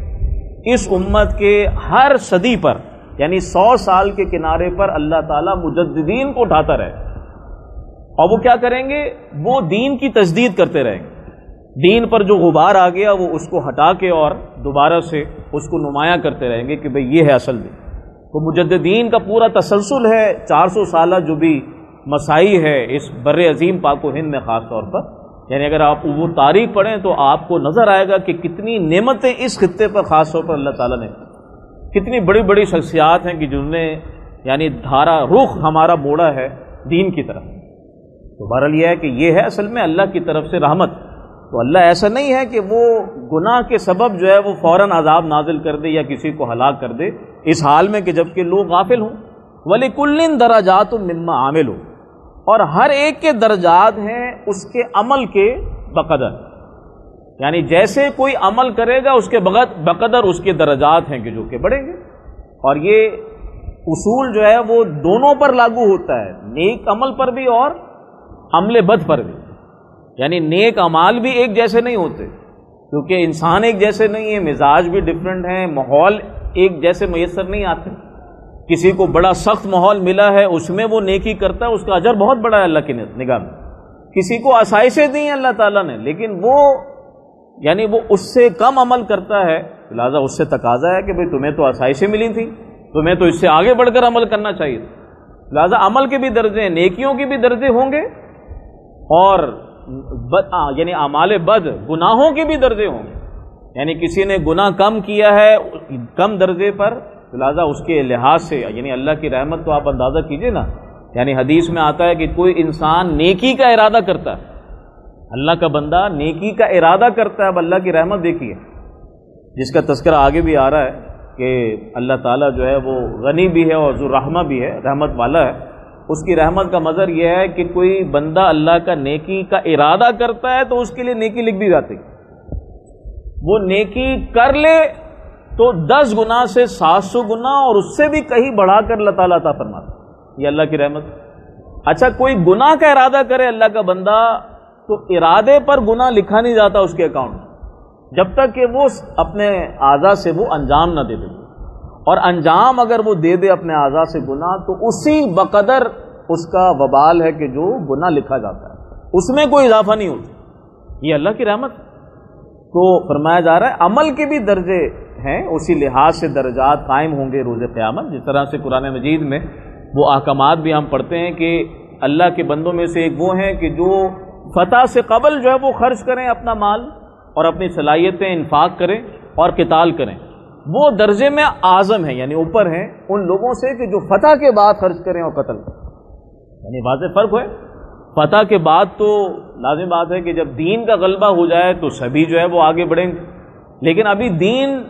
اس امت کے ہر صدی پر یعنی سو سال کے کنارے پر اللہ تعالیٰ مجددین کو اٹھاتا رہے، اور وہ کیا کریں گے، وہ دین کی تجدید کرتے رہیں گے۔ دین پر جو غبار آ گیا وہ اس کو ہٹا کے اور دوبارہ سے اس کو نمایاں کرتے رہیں گے کہ بھئی یہ ہے اصل دین۔ تو مجددین کا پورا تسلسل ہے، چار سو سالہ جو بھی مسائی ہے اس بر عظیم پاک و ہند میں خاص طور پر، یعنی اگر آپ وہ تاریخ پڑھیں تو آپ کو نظر آئے گا کہ کتنی نعمتیں اس خطے پر خاص طور پر اللہ تعالیٰ نے، کتنی بڑی بڑی شخصیات ہیں کہ جنہوں نے یعنی دھارا رخ ہمارا موڑا ہے دین کی طرف۔ تو بہرحال یہ ہے کہ یہ ہے اصل میں اللہ کی طرف سے رحمت تو اللہ ایسا نہیں ہے کہ وہ گناہ کے سبب جو ہے وہ فوراً عذاب نازل کر دے یا کسی کو ہلاک کر دے اس حال میں کہ جب کہ لوگ غافل ہوں. وَلِكُلٍّ دَرَجَاتٌ مِّمَّا عَمِلُوا، اور ہر ایک کے درجات ہیں اس کے عمل کے بقدر، یعنی جیسے کوئی عمل کرے گا اس کے بقدر اس کے درجات ہیں کہ جو کہ بڑھیں گے. اور یہ اصول جو ہے وہ دونوں پر لاگو ہوتا ہے، نیک عمل پر بھی اور عمل بد پر بھی. یعنی نیک اعمال بھی ایک جیسے نہیں ہوتے، کیونکہ انسان ایک جیسے نہیں ہے، مزاج بھی ڈفرینٹ ہیں، ماحول ایک جیسے میسر نہیں آتے. کسی کو بڑا سخت ماحول ملا ہے اس میں وہ نیکی کرتا ہے، اس کا اجر بہت بڑا ہے اللہ کی نگاہ میں. کسی کو آسائشیں دی ہیں اللہ تعالیٰ نے لیکن وہ یعنی وہ اس سے کم عمل کرتا ہے، لہٰذا اس سے تقاضا ہے کہ بھئی تمہیں تو آسائشیں ملی تھیں، تمہیں تو اس سے آگے بڑھ کر عمل کرنا چاہیے. لہٰذا عمل کے بھی درجے ہیں، نیکیوں کے بھی درجے ہوں گے اور بد یعنی اعمال بد گناہوں کے بھی درجے ہوں گے. یعنی کسی نے گناہ کم کیا ہے کم درجے پر، لہٰذا اس کے لحاظ سے یعنی اللہ کی رحمت تو آپ اندازہ کیجئے نا. یعنی حدیث میں آتا ہے کہ کوئی انسان نیکی کا ارادہ کرتا ہے، اللہ کا بندہ نیکی کا ارادہ کرتا ہے. اب اللہ کی رحمت دیکھیے جس کا تذکرہ آگے بھی آ رہا ہے کہ اللہ تعالیٰ جو ہے وہ غنی بھی ہے اور ذو رحمہ بھی ہے، رحمت والا ہے. اس کی رحمت کا مظہر یہ ہے کہ کوئی بندہ اللہ کا نیکی کا ارادہ کرتا ہے تو اس کے لیے نیکی لکھ دی جاتی. وہ نیکی کر لے تو دس گنا سے سات سو گنا اور اس سے بھی کہیں بڑھا کر اللہ تعالیٰ عطا فرماتا. یہ اللہ کی رحمت. اچھا کوئی گناہ کا ارادہ کرے اللہ کا بندہ تو ارادے پر گناہ لکھا نہیں جاتا اس کے اکاؤنٹ میں جب تک کہ وہ اپنے اعضاء سے وہ انجام نہ دے دے. اور انجام اگر وہ دے دے اپنے اعضاء سے گناہ تو اسی بقدر اس کا وبال ہے کہ جو گناہ لکھا جاتا ہے، اس میں کوئی اضافہ نہیں ہوتا. یہ اللہ کی رحمت. تو فرمایا جا رہا ہے عمل کے بھی درجے ہیں، اسی لحاظ سے درجات قائم ہوں گے روز قیامت. جس طرح سے قرآن مجید میں وہ احکامات بھی ہم پڑھتے ہیں کہ اللہ کے بندوں میں سے ایک وہ ہیں کہ جو فتح سے قبل جو ہے وہ خرچ کریں اپنا مال اور اپنی صلاحیتیں انفاق کریں اور قتال کریں. وہ درجے میں اعظم ہیں، یعنی اوپر ہیں ان لوگوں سے کہ جو فتح کے بعد خرچ کریں اور قتل کریں. یعنی واضح فرق ہے. فتح کے بعد تو لازم بات ہے کہ جب دین کا غلبہ ہو جائے تو سبھی جو ہے وہ آگے بڑھیں گے، لیکن ابھی دین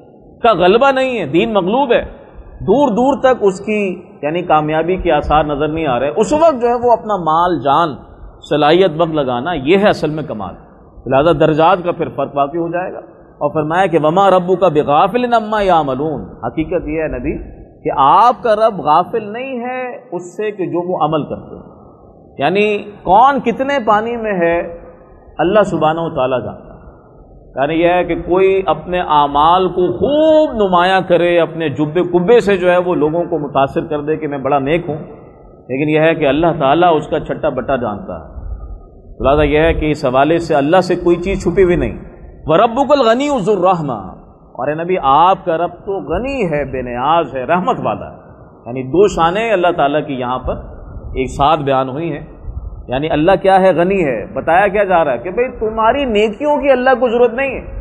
کا غلبہ نہیں ہے، دین مغلوب ہے. دور دور تک اس کی یعنی کامیابی کے آثار نظر نہیں آ رہے. اس وقت جو ہے وہ اپنا مال جان صلاحیت وقت لگانا یہ ہے اصل میں کمال. لہذا درجات کا پھر فرق واقع ہو جائے گا. اور فرمایا کہ وما ربک بغافل عما یعملون. حقیقت یہ ہے نبی کہ آپ کا رب غافل نہیں ہے اس سے کہ جو وہ عمل کرتے ہیں. یعنی کون کتنے پانی میں ہے اللہ سبحانہ و تعالیٰ جانتا ہے. یعنی یہ ہے کہ کوئی اپنے اعمال کو خوب نمایاں کرے، اپنے جبے کبے سے جو ہے وہ لوگوں کو متاثر کر دے کہ میں بڑا نیک ہوں، لیکن یہ ہے کہ اللہ تعالیٰ اس کا چھٹا بٹا جانتا ہے. لہٰذا یہ ہے کہ اس حوالے سے اللہ سے کوئی چیز چھپی ہوئی نہیں. وَرَبُّكَ الْغَنِيُّ ذُو الرَّحْمَةِ. اور اے نبی آپ کا رب تو غنی ہے، بے نیاز ہے، رحمت والا ہے. یعنی دو شانیں اللہ تعالیٰ کی یہاں پر ایک ساتھ بیان ہوئی ہیں. یعنی اللہ کیا ہے؟ غنی ہے. بتایا کیا جا رہا ہے کہ بھئی تمہاری نیکیوں کی اللہ کو ضرورت نہیں ہے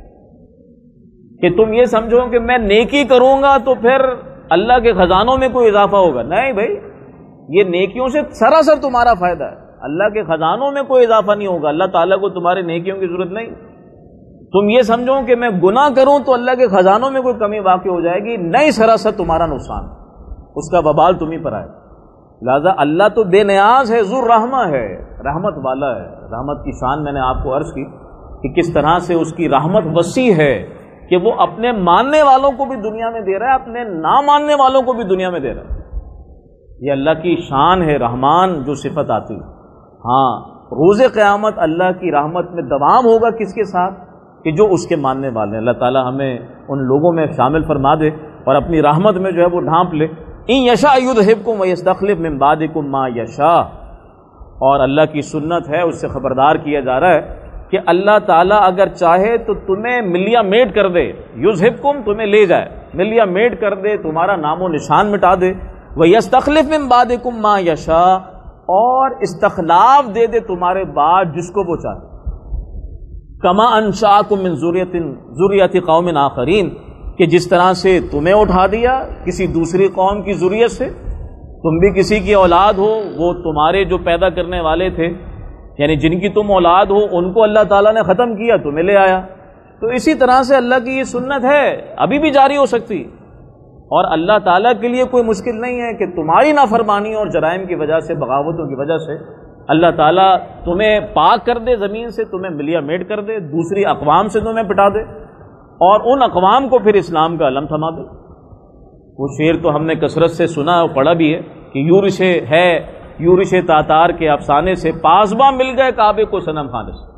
کہ تم یہ سمجھو کہ میں نیکی کروں گا تو پھر اللہ کے خزانوں میں کوئی اضافہ ہوگا. نہیں بھائی، یہ نیکیوں سے سراسر تمہارا فائدہ ہے. اللہ کے خزانوں میں کوئی اضافہ نہیں ہوگا. اللہ تعالیٰ کو تمہارے نیکیوں کی ضرورت نہیں. تم یہ سمجھو کہ میں گناہ کروں تو اللہ کے خزانوں میں کوئی کمی واقع ہو جائے گی. نہیں، سراسر تمہارا نقصان، اس کا وبال تم ہی پر آئے. لہٰذا اللہ تو بے نیاز ہے، ذو رحمہ ہے، رحمت والا ہے. رحمت کی شان میں نے آپ کو عرض کی کہ کس طرح سے اس کی رحمت وسیع ہے کہ وہ اپنے ماننے والوں کو بھی دنیا میں دے رہا ہے، اپنے نہ ماننے والوں کو بھی دنیا میں دے رہا ہے. یہ اللہ کی شان ہے، رحمان جو صفت آتی ہے. ہاں، روز قیامت اللہ کی رحمت میں دوام ہوگا کس کے ساتھ؟ کہ جو اس کے ماننے والے ہیں. اللہ تعالی ہمیں ان لوگوں میں شامل فرما دے اور اپنی رحمت میں جو ہے وہ ڈھانپ لے. ان یشاء یذھبکم ویستخلف من بعدکم ما یشاء. اور اللہ کی سنت ہے، اس سے خبردار کیا جا رہا ہے کہ اللہ تعالیٰ اگر چاہے تو تمہیں ملیا میٹ کر دے. یذھبکم تمہیں لے جائے، ملیا میٹ کر دے، تمہارا نام و نشان مٹا دے. ویستخلف من بعدکم ما یشاء. اور استخلاف دے دے تمہارے بعد جس کو وہ چاہے. کما انشاکم من ذریۃ ذریۃ قوم آخرین. کہ جس طرح سے تمہیں اٹھا دیا کسی دوسری قوم کی ذریت سے، تم بھی کسی کی اولاد ہو، وہ تمہارے جو پیدا کرنے والے تھے یعنی جن کی تم اولاد ہو ان کو اللہ تعالیٰ نے ختم کیا، تمہیں لے آیا. تو اسی طرح سے اللہ کی یہ سنت ہے، ابھی بھی جاری ہو سکتی. اور اللہ تعالیٰ کے لیے کوئی مشکل نہیں ہے کہ تمہاری نافرمانی اور جرائم کی وجہ سے، بغاوتوں کی وجہ سے اللہ تعالیٰ تمہیں پاک کر دے، زمین سے تمہیں ملیا میٹ کر دے، دوسری اقوام سے تمہیں پٹا دے، اور ان اقوام کو پھر اسلام کا علم تھما دے. وہ شعر تو ہم نے کثرت سے سنا اور پڑھا بھی ہے کہ یورش ہے یورش تاتار کے افسانے سے، پاسباں مل گئے کعبے کو صنم خانے سے.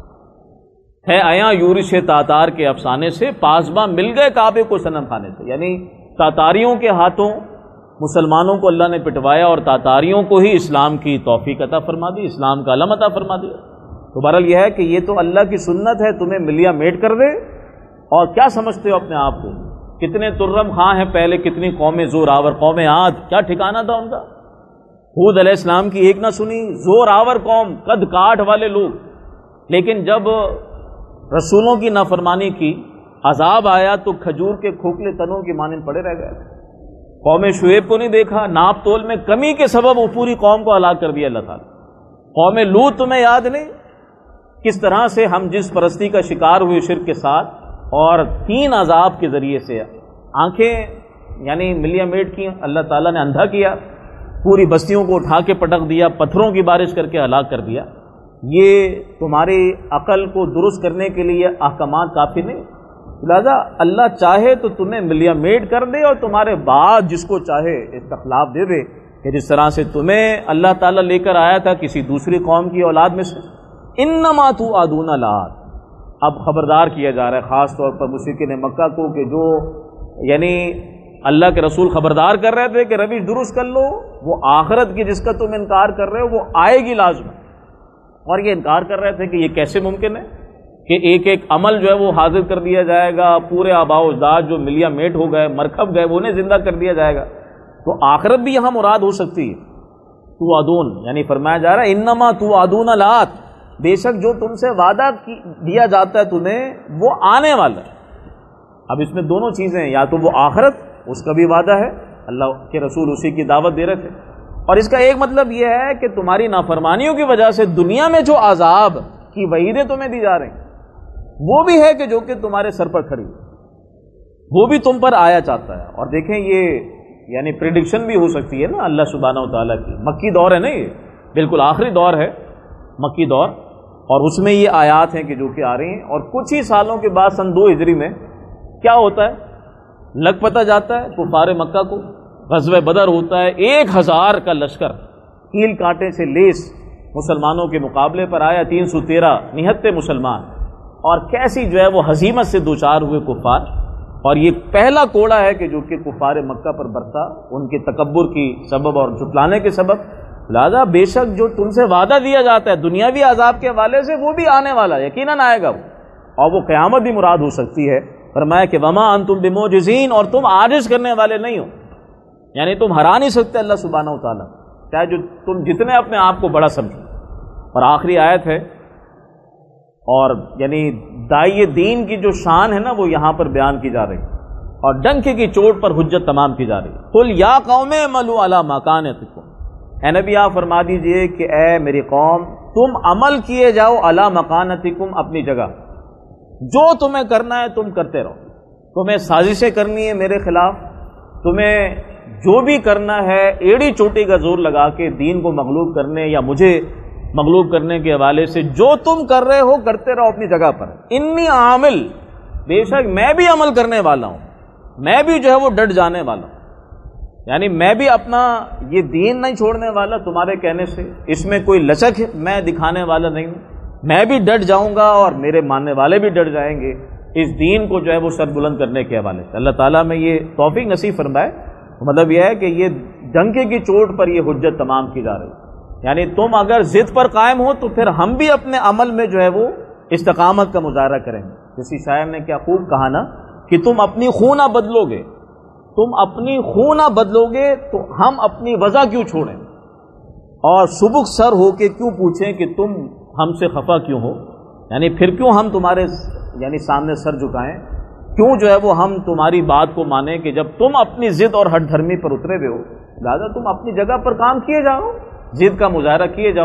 ہے آیا یورش تاتار کے افسانے سے، پاسباں مل گئے کعبے کو صنم خانے سے. یعنی تاتاریوں کے ہاتھوں مسلمانوں کو اللہ نے پٹوایا اور تاتاریوں کو ہی اسلام کی توفیق عطا فرما دی، اسلام کا علم عطا فرما دیا. تو بہرحال یہ ہے کہ یہ تو اللہ کی سنت ہے، تمہیں ملیا میٹ کر دے. اور کیا سمجھتے ہو اپنے آپ کو؟ کتنے ترم خاں ہیں پہلے، کتنی قومیں زور آور، قوم عاد کیا ٹھکانہ تھا ان کا؟ ہود علیہ السلام کی ایک نہ سنی، زور آور قوم، قد کاٹ والے لوگ. لیکن جب رسولوں کی نافرمانی کی، عذاب آیا تو کھجور کے کھوکھلے تنوں کی مانند پڑے رہ گئے. قوم شعیب کو نہیں دیکھا، ناپ تول میں کمی کے سبب وہ پوری قوم کو ہلاک کر دیا اللہ تعالیٰ. قوم لوط تمہیں یاد نہیں کس طرح سے ہم جس پرستی کا شکار ہوئے شرک کے ساتھ، اور تین عذاب کے ذریعے سے آنکھیں یعنی ملیا میٹ کی، اللہ تعالیٰ نے اندھا کیا، پوری بستیوں کو اٹھا کے پٹک دیا، پتھروں کی بارش کر کے ہلاک کر دیا. یہ تمہاری عقل کو درست کرنے کے لیے احکامات کافی نہیں. لہذا اللہ چاہے تو تمہیں ملیا میٹ کر دے، اور تمہارے بعد جس کو چاہے استخلاف دے دے، کہ جس طرح سے تمہیں اللہ تعالیٰ لے کر آیا تھا کسی دوسری قوم کی اولاد میں سے. انما توعدون لآت. اب خبردار کیا جا رہا ہے خاص طور پر مشرکین مکہ کو کہ جو یعنی اللہ کے رسول خبردار کر رہے تھے کہ روش درست کر لو، وہ آخرت کی جس کا تم انکار کر رہے ہو وہ آئے گی لازم. اور یہ انکار کر رہے تھے کہ یہ کیسے ممکن ہے کہ ایک ایک عمل جو ہے وہ حاضر کر دیا جائے گا، پورے آباء و اجداد جو ملیا میٹ ہو گئے، مرکب گئے، وہ انہیں زندہ کر دیا جائے گا. تو آخرت بھی یہاں مراد ہو سکتی ہے. توعدون یعنی فرمایا جا رہا ہے انما توعدون لآت، بے شک جو تم سے وعدہ دیا جاتا ہے تمہیں وہ آنے والا ہے. اب اس میں دونوں چیزیں ہیں، یا تو وہ آخرت اس کا بھی وعدہ ہے، اللہ کے رسول اسی کی دعوت دے رہے تھے، اور اس کا ایک مطلب یہ ہے کہ تمہاری نافرمانیوں کی وجہ سے دنیا میں جو عذاب کی وعیدیں تمہیں دی جا رہی ہیں وہ بھی ہے کہ جو کہ تمہارے سر پر کھڑی ہے، وہ بھی تم پر آیا چاہتا ہے. اور دیکھیں یہ یعنی پریڈکشن بھی ہو سکتی ہے نا اللہ سبحانہ و تعالیٰ کی. مکی دور ہے نا، یہ بالکل آخری دور ہے مکی دور، اور اس میں یہ آیات ہیں کہ جو کہ آ رہی ہیں. اور کچھ ہی سالوں کے بعد سن دو ہجری میں کیا ہوتا ہے، لگ پتہ جاتا ہے کفار مکہ کو. غزوہ بدر ہوتا ہے، ایک ہزار کا لشکر کیل کانٹے سے لیس مسلمانوں کے مقابلے پر آیا، تین سو تیرہ نہتے مسلمان، اور کیسی جو ہے وہ ہزیمت سے دوچار ہوئے کفار. اور یہ پہلا کوڑا ہے کہ جو کہ کفار مکہ پر برتا ان کے تکبر کی سبب اور جھٹلانے کے سبب. لہذا بے شک جو تم سے وعدہ دیا جاتا ہے دنیاوی عذاب کے حوالے سے وہ بھی آنے والا ہے، یقیناً آئے گا وہ، اور وہ قیامت بھی مراد ہو سکتی ہے. فرمایا کہ وما انتم بموجزین، اور تم عاجز کرنے والے نہیں ہو، یعنی تم ہرا نہیں سکتے اللہ سبحانہ و تعالیٰ، چاہے جو تم جتنے اپنے آپ کو بڑا سمجھو. اور آخری آیت ہے، اور یعنی داعی دین کی جو شان ہے نا وہ یہاں پر بیان کی جا رہی ہے، اور ڈنکے کی چوٹ پر حجت تمام کی جا رہی ہے. قل یا قوم اعملوا علی مکانتکم، اے نبی آپ فرما دیجئے کہ اے میری قوم تم عمل کیے جاؤ علی مکانتکم، اپنی جگہ، جو تمہیں کرنا ہے تم کرتے رہو. تمہیں سازشیں کرنی ہے میرے خلاف، تمہیں جو بھی کرنا ہے ایڑی چوٹی کا زور لگا کے دین کو مغلوب کرنے یا مجھے مغلوب کرنے کے حوالے سے جو تم کر رہے ہو کرتے رہو اپنی جگہ پر. انی عامل، بے شک میں بھی عمل کرنے والا ہوں، میں بھی جو ہے وہ ڈٹ جانے والا ہوں، یعنی میں بھی اپنا یہ دین نہیں چھوڑنے والا تمہارے کہنے سے، اس میں کوئی لچک میں دکھانے والا نہیں ہوں، میں بھی ڈٹ جاؤں گا اور میرے ماننے والے بھی ڈٹ جائیں گے اس دین کو جو ہے وہ سر بلند کرنے کے حوالے سے. اللہ تعالیٰ میں یہ توفیق نصیب فرمائے. مطلب یہ ہے کہ یہ ڈنکے کی چوٹ پر یہ حجت تمام کی جا رہی ہے، یعنی تم اگر ضد پر قائم ہو تو پھر ہم بھی اپنے عمل میں جو ہے وہ استقامت کا مظاہرہ کریں گے. کسی شاعر نے کیا خوب کہا نا کہ تم اپنی خون نہ بدلو گے، تم اپنی خون نہ بدلو گے تو ہم اپنی وضع کیوں چھوڑیں، اور سبک سر ہو کے کیوں پوچھیں کہ تم ہم سے خفا کیوں ہو، یعنی پھر کیوں ہم تمہارے یعنی سامنے سر جھکائیں، کیوں جو ہے وہ ہم تمہاری بات کو مانیں کہ جب تم اپنی ضد اور ہٹ دھرمی پر اترے ہوئے ہو. لہٰذا تم اپنی جگہ پر کام کیے جاؤ، ضد کا مظاہرہ کیے جاؤ،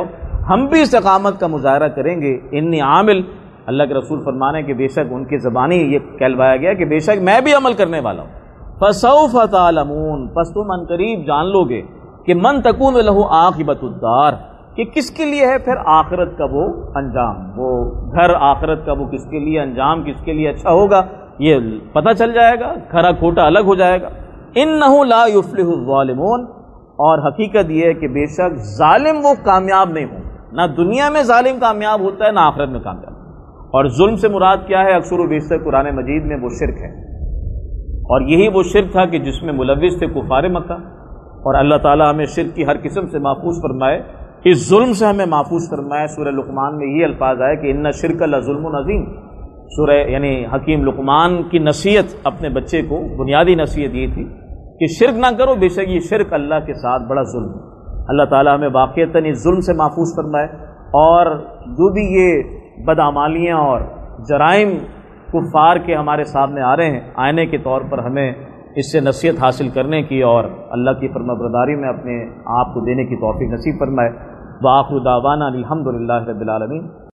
ہم بھی استقامت کا مظاہرہ کریں گے. انی عامل، اللہ کے رسول فرمانے کہ بے شک ان کی زبانی یہ کہلوایا گیا کہ بے شک میں بھی عمل کرنے والا ہوں. فسوف تعلمون، پس تم ان قریب جان لو گے کہ من تکون لہ عاقبۃ الدار، کہ کس کے لیے ہے پھر آخرت کا وہ انجام، وہ گھر آخرت کا وہ کس کے لیے انجام کس کے لیے اچھا ہوگا یہ پتہ چل جائے گا، کھرا کھوٹا الگ ہو جائے گا. انہ لا یفلح الظالمون، اور حقیقت یہ ہے کہ بے شک ظالم وہ کامیاب نہیں ہوں، نہ دنیا میں ظالم کامیاب ہوتا ہے نہ آخرت میں کامیاب. اور ظلم سے مراد کیا ہے؟ اکثر و بیشتر قرآن مجید میں وہ شرک ہے، اور یہی وہ شرک تھا کہ جس میں ملوث تھے کفار مکہ. اور اللہ تعالیٰ ہمیں شرک کی ہر قسم سے محفوظ فرمائے، اس ظلم سے ہمیں محفوظ فرمائے. سورہ لقمان میں یہ الفاظ آئے کہ ان شرک لظلم عظیم. سورہ یعنی حکیم لقمان کی نصیحت اپنے بچے کو، بنیادی نصیحت یہ تھی کہ شرک نہ کرو، بے شک یہ شرک اللہ کے ساتھ بڑا ظلم ہے. اللہ تعالیٰ ہمیں واقعتاً اس ظلم سے محفوظ فرمائے، اور جو بھی یہ بدعمالیاں اور جرائم کفار کے ہمارے سامنے آ رہے ہیں آئینے کے طور پر، ہمیں اس سے نصیحت حاصل کرنے کی اور اللہ کی فرما برداری میں اپنے آپ کو دینے کی توفیق نصیب فرمائے. وآخر دعوانا الحمد للہ رب العالمین.